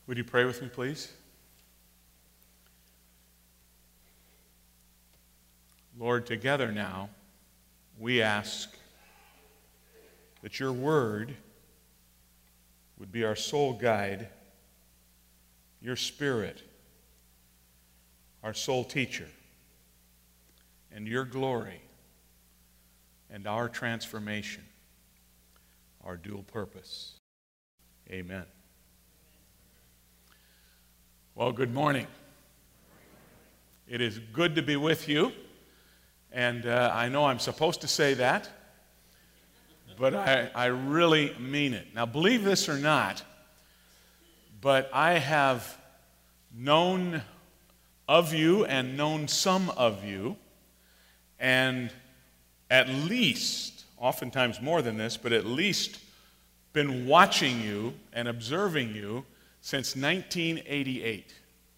Would you pray with me, please? Lord, together now, we ask that your word would be our sole guide, your Spirit, our sole teacher, and your glory and our transformation, our dual purpose. Amen. Well, good morning. It is good to be with you, and I know I'm supposed to say that, but I really mean it. Now, believe this or not, but I have known of you and known some of you, and at least, oftentimes more than this, but at least been watching you and observing you since 1988.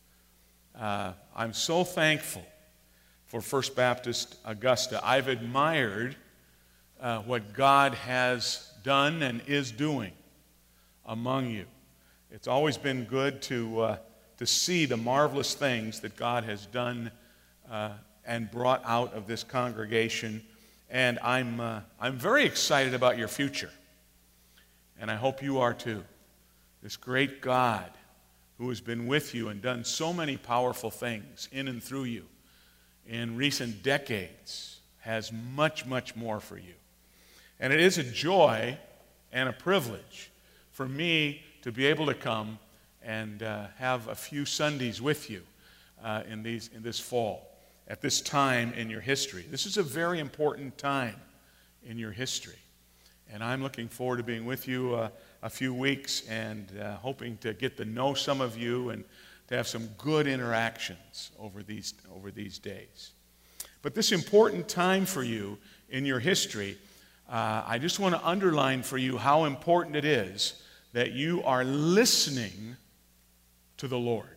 I'm so thankful for First Baptist Augusta. I've admired what God has done and is doing among you. It's always been good to see the marvelous things that God has done and brought out of this congregation. And I'm very excited about your future. And I hope you are too. This great God who has been with you and done so many powerful things in and through you in recent decades has much, much more for you. And it is a joy and a privilege for me to be able to come and have a few Sundays with you in this fall, at this time in your history. This is a very important time in your history. And I'm looking forward to being with you a few weeks and hoping to get to know some of you and to have some good interactions over these days. But this important time for you in your history, I just want to underline for you how important it is that you are listening to the Lord.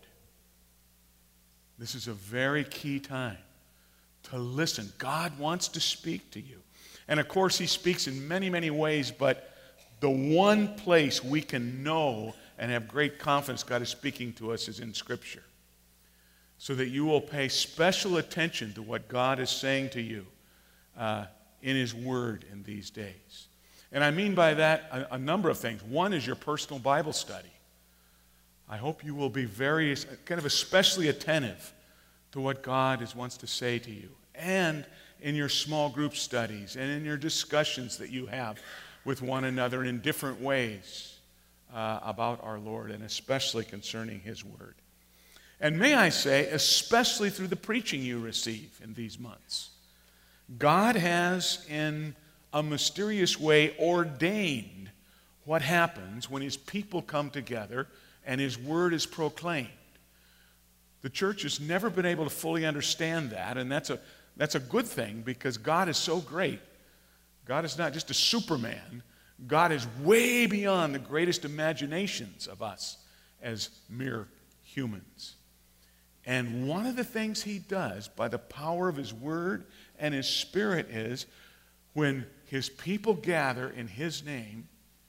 This is a very key time to listen. God wants to speak to you. And of course, he speaks in many, many ways, but the one place we can know and have great confidence God is speaking to us is in Scripture. So that you will pay special attention to what God is saying to you in his word in these days. And I mean by that a number of things. One is your personal Bible study. I hope you will be especially attentive to what God wants to say to you. And in your small group studies and in your discussions that you have with one another in different ways about our Lord, and especially concerning his word. And may I say, especially through the preaching you receive in these months. God has, in a mysterious way, ordained what happens when his people come together and his word is proclaimed. The church has never been able to fully understand that, and that's a good thing because God is so great. God is not just a Superman. God is way beyond the greatest imaginations of us as mere humans. And one of the things he does by the power of his word and his Spirit is when his people gather in his name,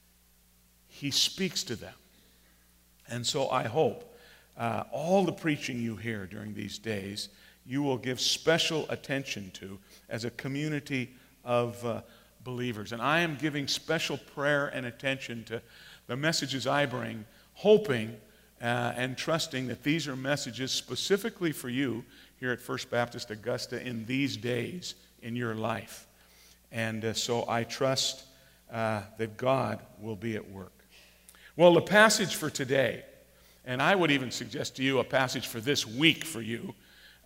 he speaks to them. And so I hope all the preaching you hear during these days, you will give special attention to as a community of believers. And I am giving special prayer and attention to the messages I bring, hoping and trusting that these are messages specifically for you here at First Baptist Augusta in these days in your life. And so I trust that God will be at work. Well, the passage for today, and I would even suggest to you a passage for this week for you,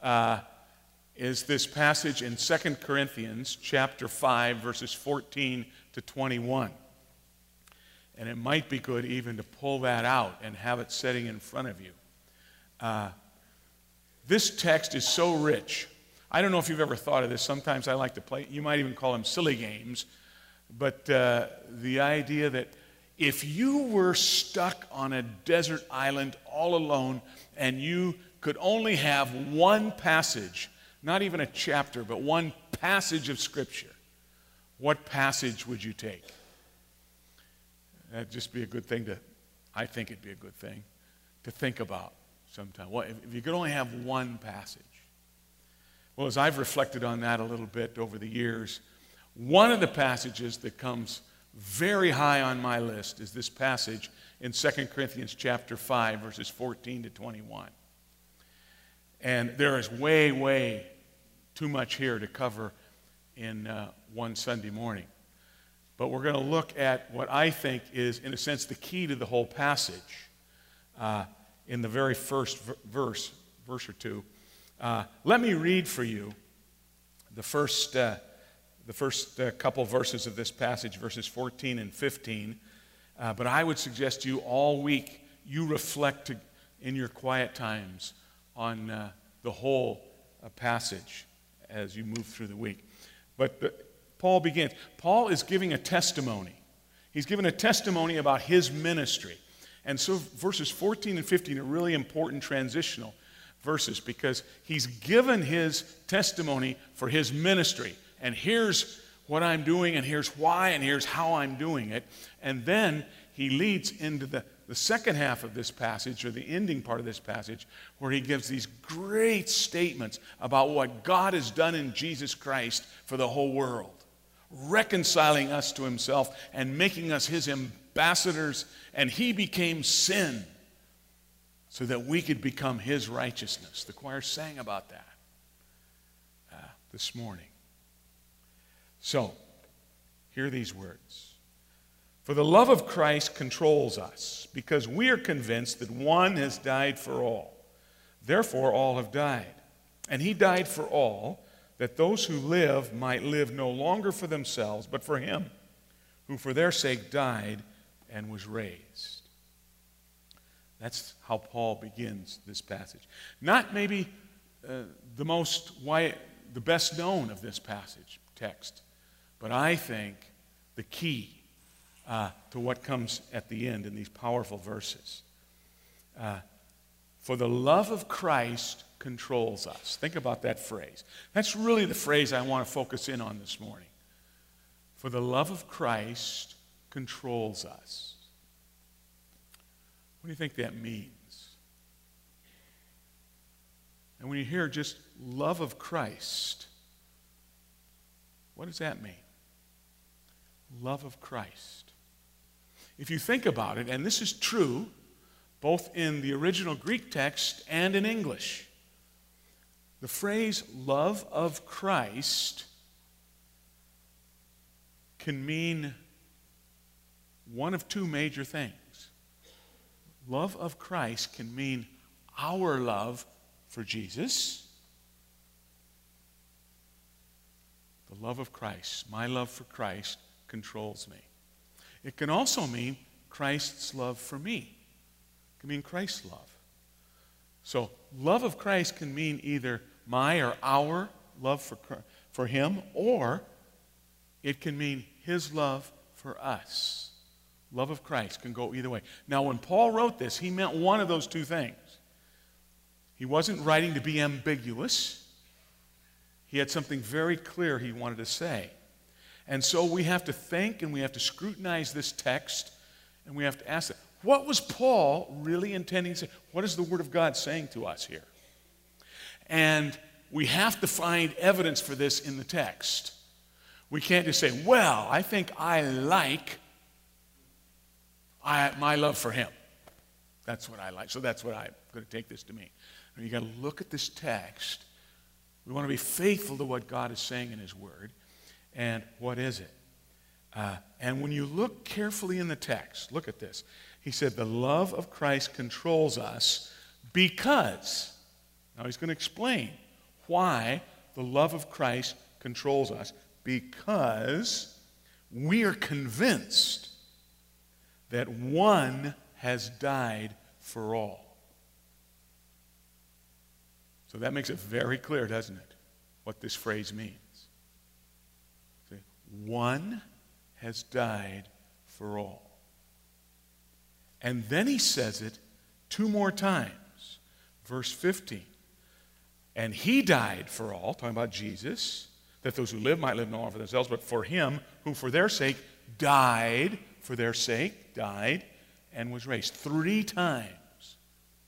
is this passage in 2 Corinthians chapter 5, verses 14 to 21. And it might be good even to pull that out and have it sitting in front of you. This text is so rich. I don't know if you've ever thought of this. Sometimes I like to play, you might even call them silly games, but the idea that if you were stuck on a desert island all alone and you could only have one passage, not even a chapter, but one passage of Scripture, what passage would you take? That'd just be a good thing I think it'd be a good thing to think about sometimes. Well, if you could only have one passage. Well, as I've reflected on that a little bit over the years, one of the passages that comes very high on my list is this passage in 2 Corinthians chapter 5, verses 14 to 21. And there is way, way too much here to cover in one Sunday morning. But we're going to look at what I think is, in a sense, the key to the whole passage in the very first verse or two. Let me read for you the first couple verses of this passage, verses 14 and 15. But I would suggest to you all week you reflect in your quiet times on the whole passage as you move through the week. But Paul begins. Paul is giving a testimony. He's given a testimony about his ministry. And so verses 14 and 15 are really important transitional verses because he's given his testimony for his ministry. And here's what I'm doing, and here's why, and here's how I'm doing it. And then he leads into the second half of this passage, or the ending part of this passage, where he gives these great statements about what God has done in Jesus Christ for the whole world, reconciling us to himself and making us his ambassadors, and he became sin so that we could become his righteousness. The choir sang about that this morning. So, hear these words. For the love of Christ controls us, because we are convinced that one has died for all. Therefore, all have died. And he died for all, that those who live might live no longer for themselves, but for him, who for their sake died and was raised. That's how Paul begins this passage. Not maybe the best known of this passage text, but I think the key to what comes at the end in these powerful verses. For the love of Christ controls us. Think about that phrase. That's really the phrase I want to focus in on this morning. For the love of Christ controls us. What do you think that means? And when you hear just love of Christ, what does that mean? Love of Christ. If you think about it, and this is true both in the original Greek text and in English, the phrase love of Christ can mean one of two major things. Love of Christ can mean our love for Jesus. The love of Christ, my love for Christ, controls me. It can also mean Christ's love for me. It can mean Christ's love. So, love of Christ can mean either my or our love for him, or it can mean his love for us. Love of Christ can go either way. Now, when Paul wrote this, he meant one of those two things. He wasn't writing to be ambiguous. He had something very clear he wanted to say. And so we have to think and we have to scrutinize this text and we have to ask, what was Paul really intending to say? What is the Word of God saying to us here? And we have to find evidence for this in the text. We can't just say, well, I think I like my love for him. That's what I like. So that's what I'm going to take this to mean. And you got to look at this text. We want to be faithful to what God is saying in his Word. And what is it? And when you look carefully in the text, look at this. He said, the love of Christ controls us because, now he's going to explain why the love of Christ controls us, because we are convinced that one has died for all. So that makes it very clear, doesn't it, what this phrase means. See? One has died for all. And then he says it two more times. Verse 15. And he died for all, talking about Jesus, that those who live might live no longer for themselves, but for him who for their sake died, and was raised. 3 times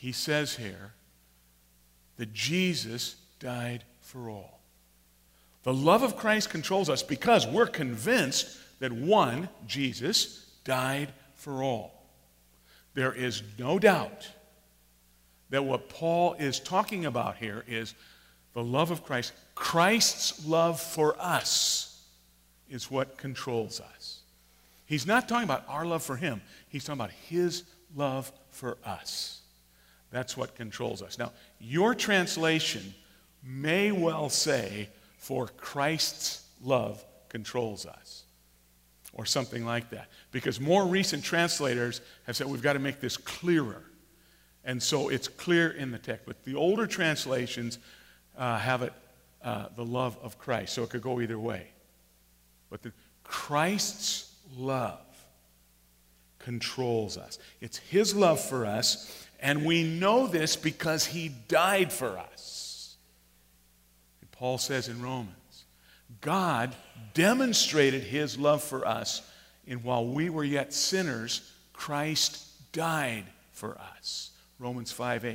he says here that Jesus died for all. The love of Christ controls us because we're convinced that one, Jesus, died for all. There is no doubt that what Paul is talking about here is the love of Christ. Christ's love for us is what controls us. He's not talking about our love for him. He's talking about his love for us. That's what controls us. Now, your translation may well say, for Christ's love controls us, or something like that. Because more recent translators have said we've got to make this clearer. And so it's clear in the text. But the older translations have it, the love of Christ. So it could go either way. But Christ's love controls us. It's his love for us, and we know this because he died for us. And Paul says in Romans, God demonstrated his love for us in while we were yet sinners, Christ died for us. Romans 5:8.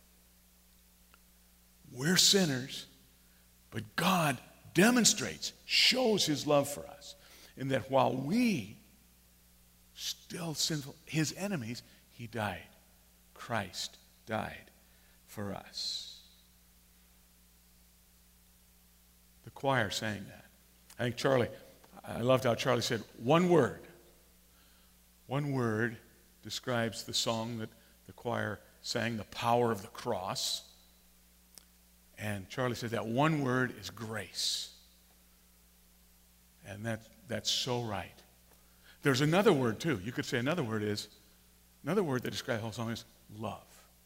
We're sinners, but God demonstrates, shows his love for us in that while we still sinful, his enemies, he died. Christ died for us. The choir sang that. I think I loved how Charlie said, one word. One word describes the song that the choir sang, the power of the cross. And Charlie said that one word is grace. And that's so right. There's another word too. You could say another word that describes the whole song is love.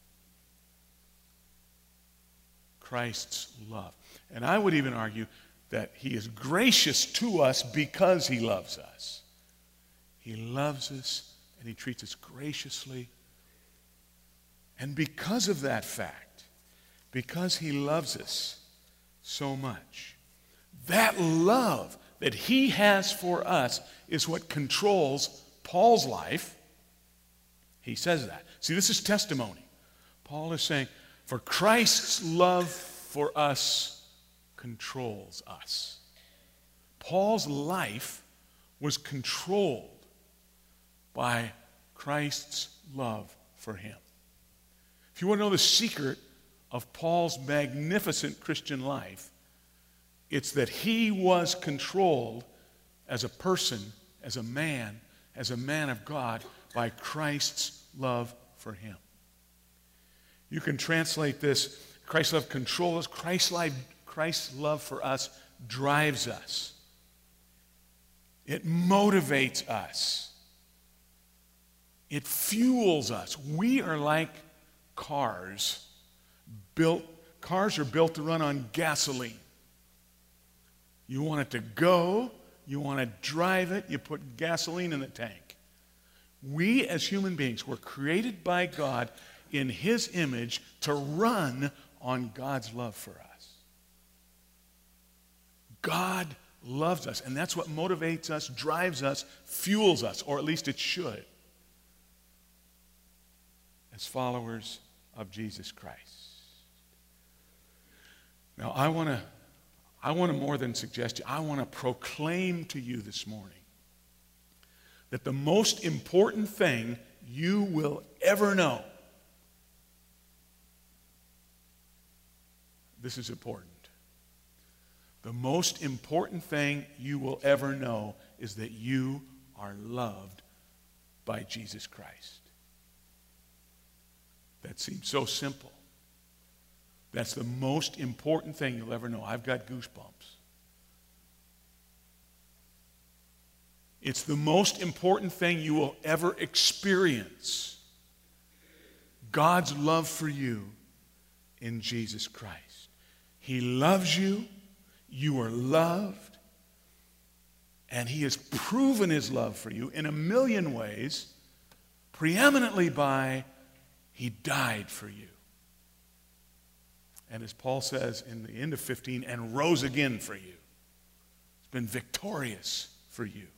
Christ's love. And I would even argue that he is gracious to us because he loves us. He loves us and he treats us graciously. And because of that fact, because he loves us so much, that love that he has for us is what controls Paul's life. He says that. See, this is testimony. Paul is saying, for Christ's love for us controls us. Paul's life was controlled by Christ's love for him. If you want to know the secret of Paul's magnificent Christian life, it's that he was controlled as a person, as a man of God, by Christ's love for him. You can translate this, Christ's love controls us, Christ's love for us drives us. It motivates us. It fuels us. We are like cars. Cars are built to run on gasoline. You want it to go, you want to drive it, you put gasoline in the tank. We as human beings were created by God in his image to run on God's love for us. God loves us, and that's what motivates us, drives us, fuels us, or at least it should, as followers of Jesus Christ. Now, I want to more than suggest, I want to proclaim to you this morning that the most important thing you will ever know, this is important. The most important thing you will ever know is that you are loved by Jesus Christ. That seems so simple. That's the most important thing you'll ever know. I've got goosebumps. It's the most important thing you will ever experience. God's love for you in Jesus Christ. He loves you. You are loved. And he has proven his love for you in a million ways, preeminently by he died for you. And as Paul says in the end of 15, and rose again for you. He's been victorious for you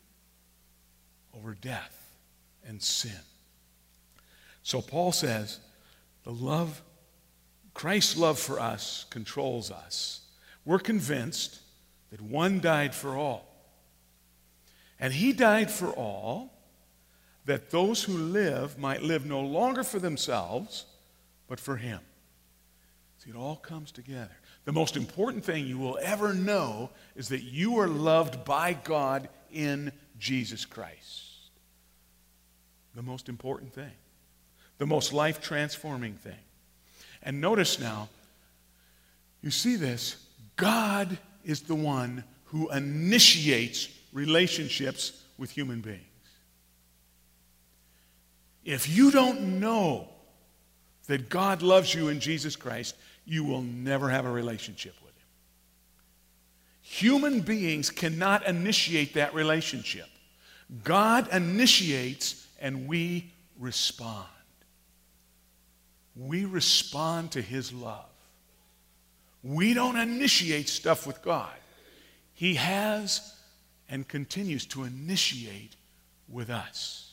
over death and sin. So Paul says The love, Christ's love for us controls us. We're convinced that one died for all. And he died for all, that those who live might live no longer for themselves, but for him. See, it all comes together. The most important thing you will ever know is that you are loved by God in Jesus Christ. The most important thing. The most life-transforming thing. And notice now, you see this, God is the one who initiates relationships with human beings. If you don't know that God loves you in Jesus Christ, you will never have a relationship with him. Human beings cannot initiate that relationship. God initiates and we respond. We respond to his love. We don't initiate stuff with God. He has and continues to initiate with us.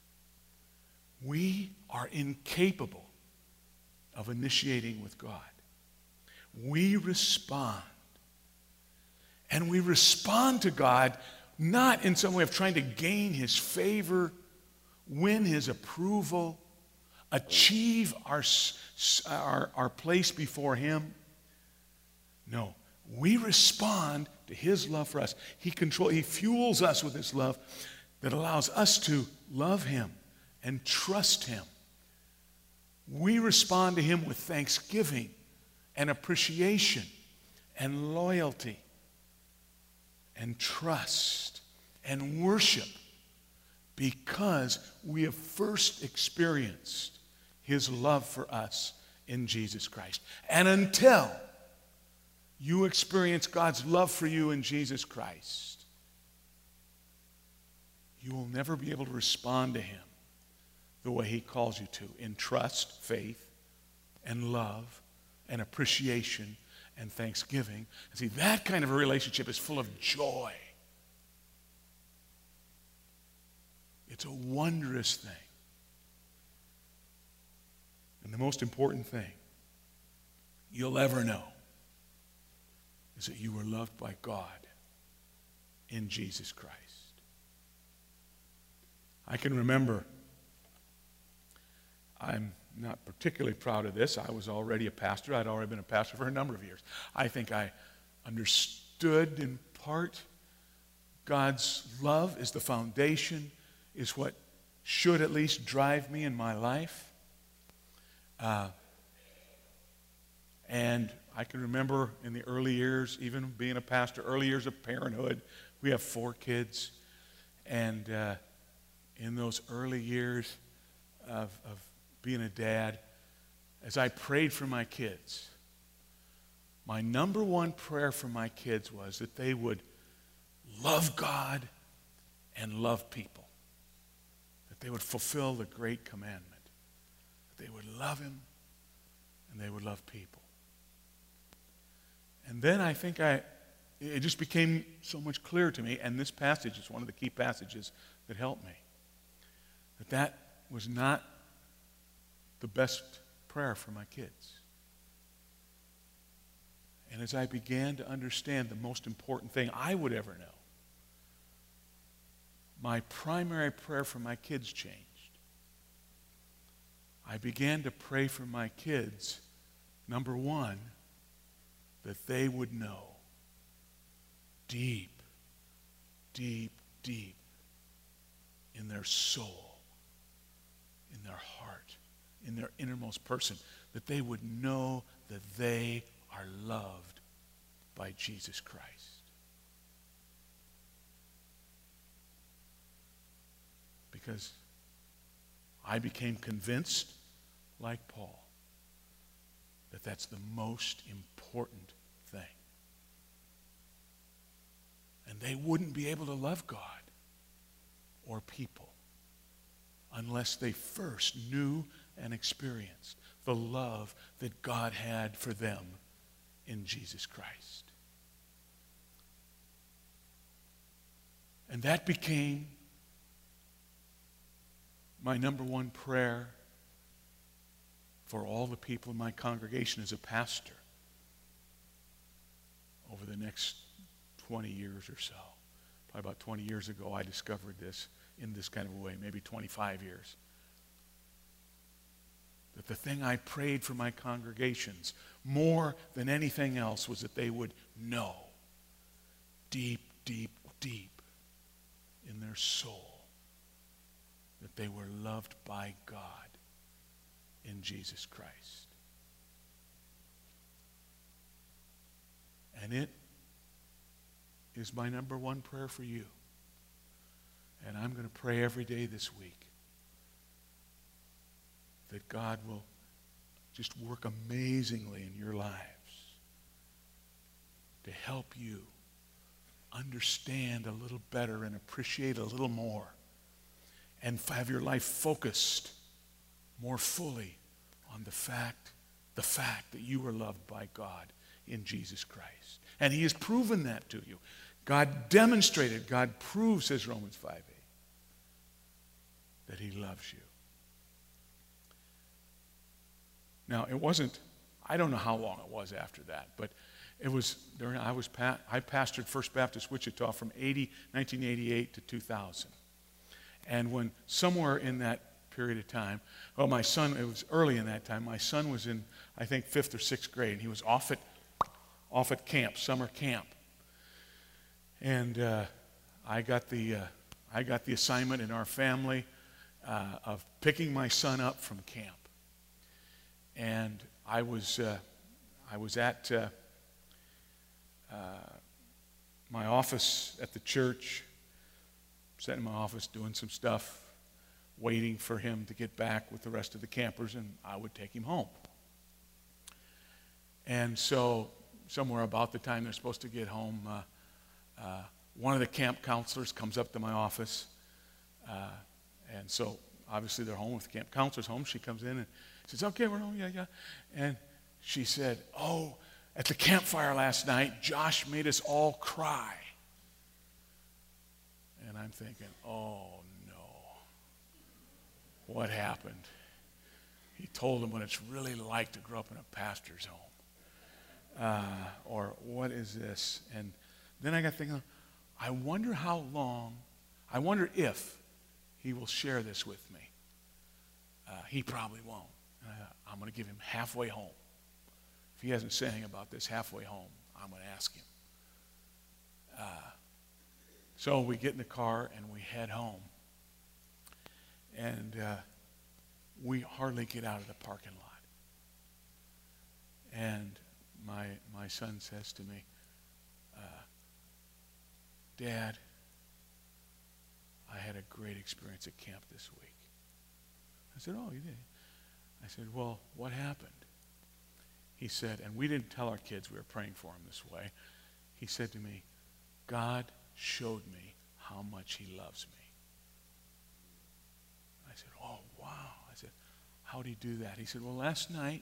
We are incapable of initiating with God. We respond. And we respond to God not in some way of trying to gain his favor, win his approval, achieve our place before him. No, we respond to his love for us. He fuels us with his love that allows us to love him and trust him. We respond to him with thanksgiving and appreciation and loyalty and trust and worship because we have first experienced his love for us in Jesus Christ. And until you experience God's love for you in Jesus Christ, you will never be able to respond to him the way he calls you to, in trust, faith, and love, and appreciation, and thanksgiving. And see, that kind of a relationship is full of joy. It's a wondrous thing. And the most important thing you'll ever know is that you were loved by God in Jesus Christ. I can remember, I'm not particularly proud of this. I was already a pastor. I'd already been a pastor for a number of years. I think I understood in part God's love is the foundation, is what should at least drive me in my life. And I can remember in the early years, even being a pastor, early years of parenthood, we have 4 kids. And in those early years of being a dad, as I prayed for my kids, my number one prayer for my kids was that they would love God and love people. That they would fulfill the great commandment. That they would love him and they would love people. And then I think it just became so much clearer to me, and this passage is one of the key passages that helped me, that was not the best prayer for my kids. And as I began to understand the most important thing I would ever know, my primary prayer for my kids changed. I began to pray for my kids, number one, that they would know deep, deep, deep in their soul, in their heart, in their innermost person, that they would know that they are loved by Jesus Christ. Because I became convinced, like Paul, that that's the most important thing. And they wouldn't be able to love God or people unless they first knew and experienced the love that God had for them in Jesus Christ. And that became my number one prayer for all the people in my congregation as a pastor over the next 20 years or so. Probably about 20 years ago, I discovered this in this kind of a way, maybe 25 years. That the thing I prayed for my congregations more than anything else was that they would know deep, deep, deep in their soul that they were loved by God in Jesus Christ. And it is my number one prayer for you. And I'm going to pray every day this week that God will just work amazingly in your lives to help you understand a little better and appreciate a little more and have your life focused more fully on the fact that you are loved by God in Jesus Christ. And he has proven that to you. God demonstrated, God proves, says Romans 5:8, that he loves you. Now, it wasn't, I don't know how long it was after that, but it was during, I pastored First Baptist Wichita from 1988 to 2000. And when somewhere in that period of time, well, my son, it was early in that time, my son was in, I think, 5th or 6th grade, and he was off at camp, summer camp. And I got the assignment in our family of picking my son up from camp. And I was at my office at the church, sitting in my office doing some stuff, waiting for him to get back with the rest of the campers, and I would take him home. And so somewhere about the time they're supposed to get home, one of the camp counselors comes up to my office. And so obviously they're home with the camp counselor's home. She comes in and says, okay, we're home, yeah. And she said, oh, at the campfire last night, Josh made us all cry. And I'm thinking, oh no, what happened? He told them what it's really like to grow up in a pastor's home. Or what is this? And then I got thinking, I wonder if he will share this with me. He probably won't. I'm going to give him halfway home. If he hasn't said anything about this halfway home, I'm going to ask him. So we get in the car and we head home. And we hardly get out of the parking lot. And my son says to me, Dad, I had a great experience at camp this week. I said, oh, you did? I said, well, what happened? He said, and we didn't tell our kids we were praying for him this way. He said to me, God showed me how much he loves me. I said, oh, wow. I said, how did he do that? He said, well, last night,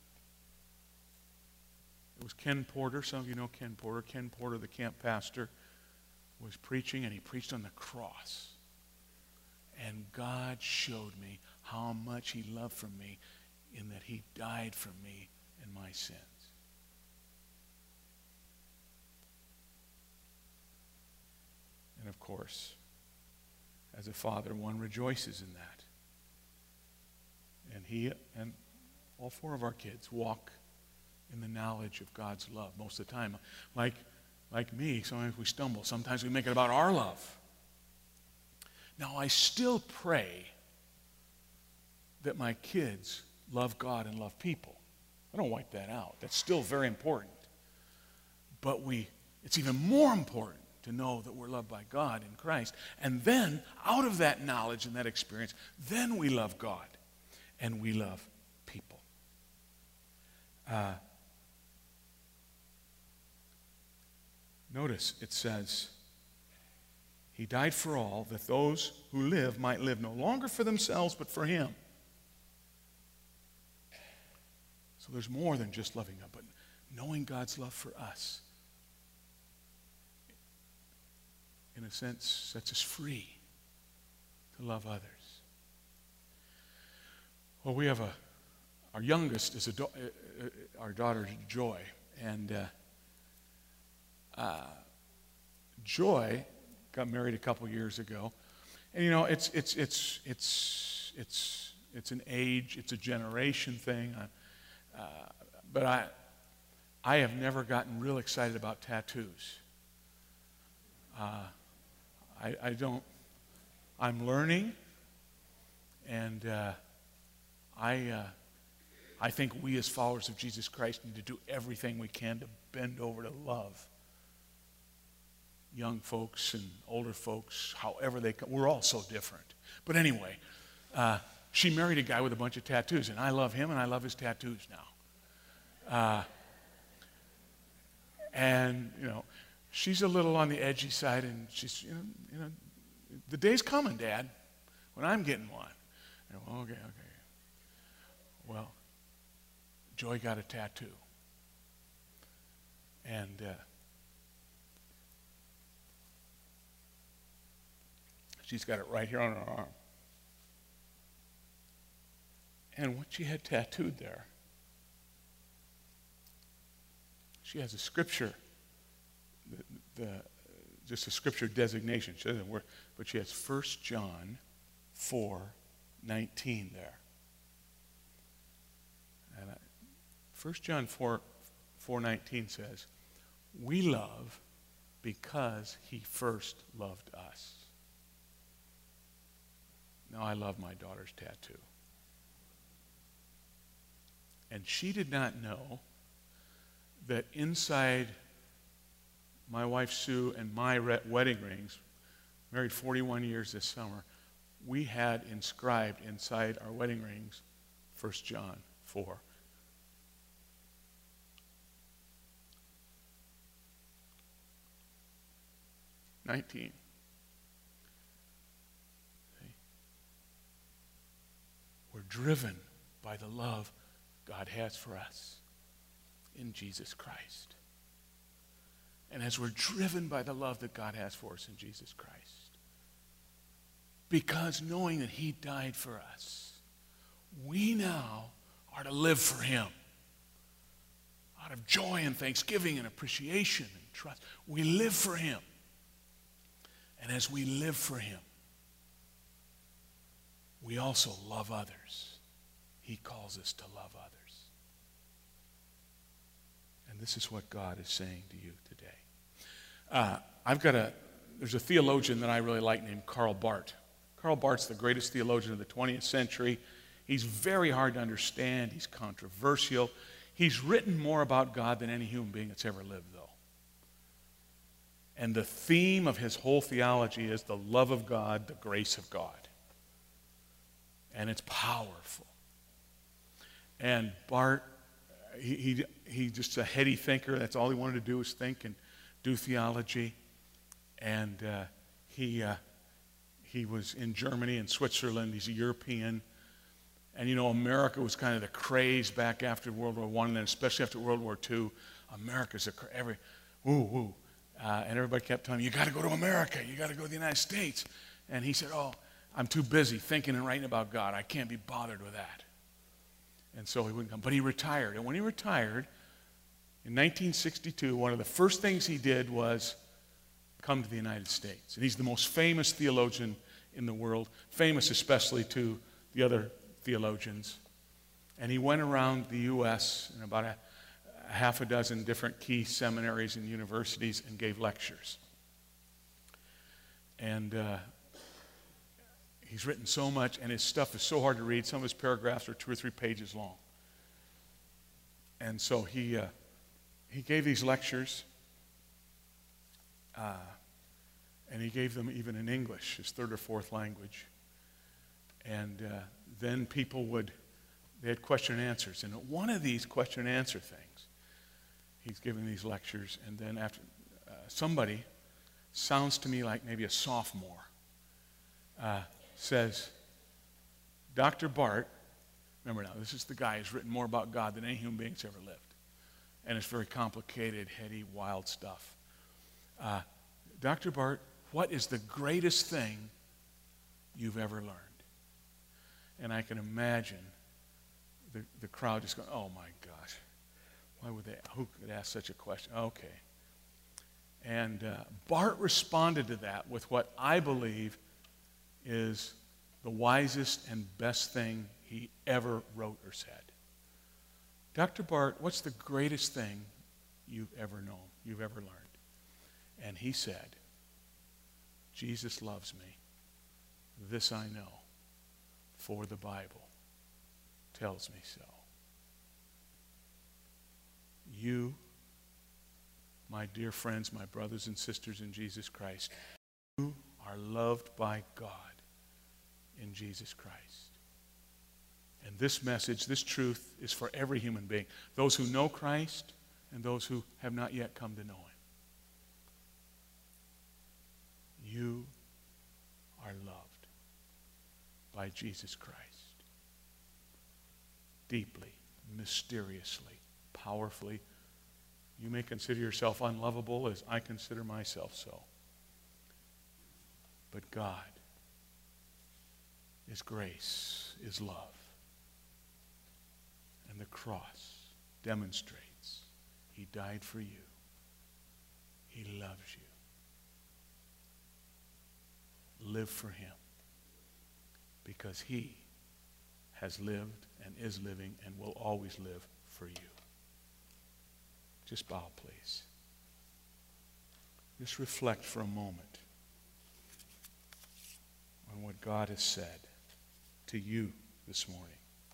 it was Ken Porter. Some of you know Ken Porter. Ken Porter, the camp pastor, was preaching, and he preached on the cross. And God showed me how much he loved for me in that he died for me and my sins. And of course, as a father, one rejoices in that. And he and all 4 of our kids walk in the knowledge of God's love most of the time. Like me, sometimes we stumble. Sometimes we make it about our love. Now, I still pray that my kids love God and love people. I don't wipe that out. That's still very important. But it's even more important to know that we're loved by God in Christ. And then, out of that knowledge and that experience, then we love God and we love people. Notice it says, he died for all, that those who live might live no longer for themselves, but for him. So there's more than just loving God, but knowing God's love for us, in a sense, sets us free to love others. Well, we have our youngest is our daughter Joy, and Joy got married a couple years ago, and it's an age, it's a generation thing, but I have never gotten real excited about tattoos. I don't. I'm learning, and I think we as followers of Jesus Christ need to do everything we can to bend over to love young folks and older folks, however they come. We're all so different. But anyway, she married a guy with a bunch of tattoos, and I love him and I love his tattoos now. And she's a little on the edgy side, and she's the day's coming, Dad, when I'm getting one. Okay. Well, Joy got a tattoo. And she's got it right here on her arm. And what she had tattooed there, she has a scripture, just a scripture designation. She doesn't work, but she has 1 John 4:19 there. And 1 John 4:19 says, "We love because he first loved us." Now, I love my daughter's tattoo. And she did not know that inside my wife Sue and my wedding rings, married 41 years this summer, we had inscribed inside our wedding rings 1 John 4:19. We're driven by the love God has for us in Jesus Christ. And as we're driven by the love that God has for us in Jesus Christ, because knowing that he died for us, we now are to live for him. Out of joy and thanksgiving and appreciation and trust, we live for him. And as we live for him, we also love others. He calls us to love others. And this is what God is saying to you today. There's a theologian that I really like named Karl Barth. Karl Barth's the greatest theologian of the 20th century. He's very hard to understand. He's controversial. He's written more about God than any human being that's ever lived, though. And the theme of his whole theology is the love of God, the grace of God. And it's powerful. And Barth, he just a heady thinker. That's all he wanted to do was think and do theology. And he was in Germany and Switzerland. He's a European. And America was kind of the craze back after World War I, and then especially after World War II. America's and everybody kept telling him, "You got to go to America. You got to go to the United States." And he said, "Oh, I'm too busy thinking and writing about God. I can't be bothered with that." And so he wouldn't come. But he retired. And when he retired, in 1962, one of the first things he did was come to the United States. And he's the most famous theologian in the world, famous especially to the other theologians. And he went around the U.S. in about a half a dozen different key seminaries and universities and gave lectures. And he's written so much, and his stuff is so hard to read. Some of his paragraphs are 2 or 3 pages long. And so he gave these lectures, and he gave them even in English, his third or fourth language. And then they had question and answers. And at one of these question and answer things, he's giving these lectures, and then after somebody, sounds to me like maybe a sophomore, says, "Dr. Barth," remember now, this is the guy who's written more about God than any human being's ever lived. And it's very complicated, heady, wild stuff. "Dr. Barth, what is the greatest thing you've ever learned?" And I can imagine the crowd just going, oh my gosh, who could ask such a question? Okay. And Bart responded to that with what I believe is the wisest and best thing he ever wrote or said. Dr. Bart, what's the greatest thing you've ever known, you've ever learned? And he said, Jesus loves me. This I know, for the Bible tells me so. You, my dear friends, my brothers and sisters in Jesus Christ, you are loved by God in Jesus Christ. And this message, this truth, is for every human being, those who know Christ and those who have not yet come to know him. You are loved by Jesus Christ. Deeply, mysteriously, powerfully. You may consider yourself unlovable as I consider myself so. But God is grace, is love. And the cross demonstrates he died for you. He loves you. Live for him, because he has lived and is living and will always live for you. Just bow, please. Just reflect for a moment on what God has said to you this morning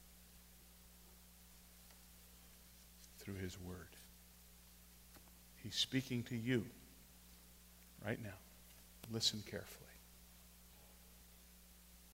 through his word. He's speaking to you right now. Listen carefully.